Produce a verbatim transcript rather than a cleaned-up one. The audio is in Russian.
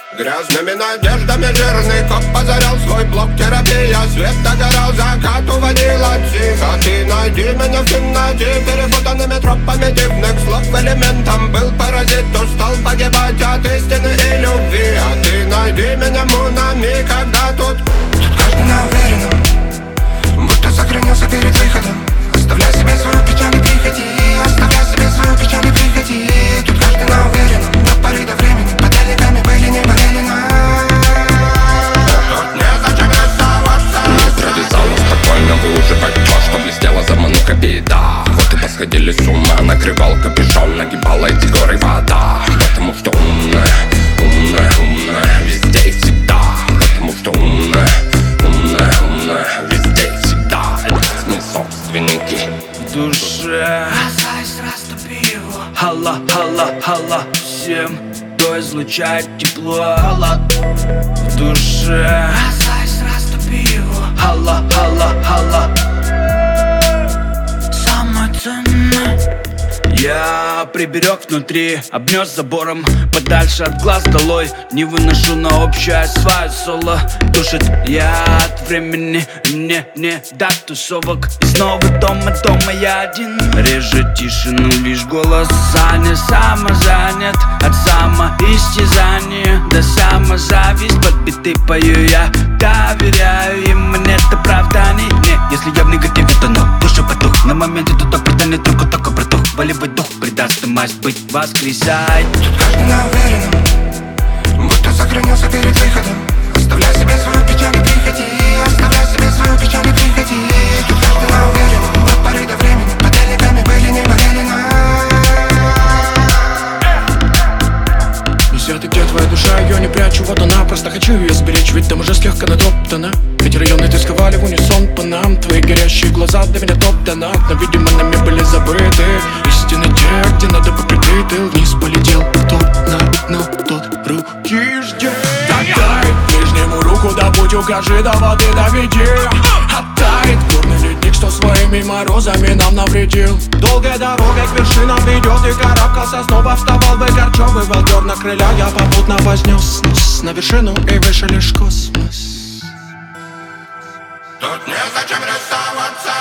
Грязными надеждами жирный коп позарял свой блок. Терапия, свет догорал, закат уводил от сих. А ты найди меня в темноте перепутанными тропами дивных слов. Элементом был паразит, устал погибать от истины и любви. А ты найди меня, мунами, когда тут Тут каждый на уверенном, будто сохранился перед выходом. Оставляй себе свою печаль и приходи, оставляй себе свою печаль и приходи. Тут каждый на уверенном, до поры до времени подельниками были не повелено. Тут незачем рисоваться. Не прорезала спокойно выуживать то, что блестело за манука беда. Вот и посходили с ума, накрывал капюшон, нагибала эти горы вода. Потому что умная, умная, умная, везде и всегда. Потому что умная, умная, умная, везде и всегда. Это мы собственники в душе. Хала, хала, хала всем, кто излучает тепло. В душе. Хала, хала, хала. Самое ценное я приберег внутри, обнес забором, подальше от глаз долой. Не выношу на общее свое соло. Душит я от времени, мне не до тусовок. И снова дома, дома я один. Режет тишину лишь голос Саня. Самозанят от самоистязания до самозависть. Под биты пою я, доверяю им, нет оправданий. Не, если я в негативе, то но душа потух. На моменте тут оправдание только только протух. Болевой дух придаст масть быть воскресай. Тут каждый на уверенном, будто сохранился перед выходом. Оставляй себе свою печаль и приходи, оставляй себе свою печаль и приходи. Тут каждый на уверенном, от поры до времени подельниками были не повелено. Нельзя ты, где твоя душа, ее не прячу, вот она. Просто хочу ее сберечь, ведь там уже слегка натоптана. Ведь районы тосковали в унисон по нам. Твои горящие глаза до меня топтана. Но, видимо, нами были забыты истины те, где надо по прикрыть. Ты вниз полетел, тот на дно, тот руки ждет. Отдай ближнему руку, да будь укажи, до воды доведи. Оттает горный ледник, что своими морозами нам навредил. Долгая дорога к вершинам ведет, и карабкался, снова вставал бы горчевый волдер. На крыля я попутно вознес нос на вершину, и выше лишь космос. Тут незачем рисоваться.